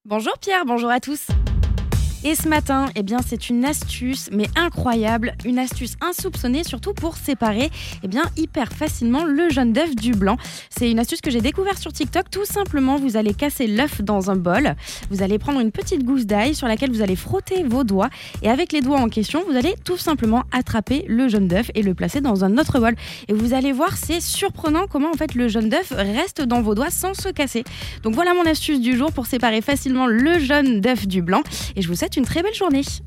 Bonjour Pierre, bonjour à tous. Et ce matin, c'est une astuce, mais incroyable, une astuce insoupçonnée, surtout pour séparer hyper facilement le jaune d'œuf du blanc. C'est une astuce que j'ai découverte sur TikTok. Tout simplement, vous allez casser l'œuf dans un bol, vous allez prendre une petite gousse d'ail sur laquelle vous allez frotter vos doigts, et avec les doigts en question, vous allez tout simplement attraper le jaune d'œuf et le placer dans un autre bol. Et vous allez voir, c'est surprenant comment en fait le jaune d'œuf reste dans vos doigts sans se casser. Donc voilà mon astuce du jour pour séparer facilement le jaune d'œuf du blanc, et je vous souhaite une très belle journée.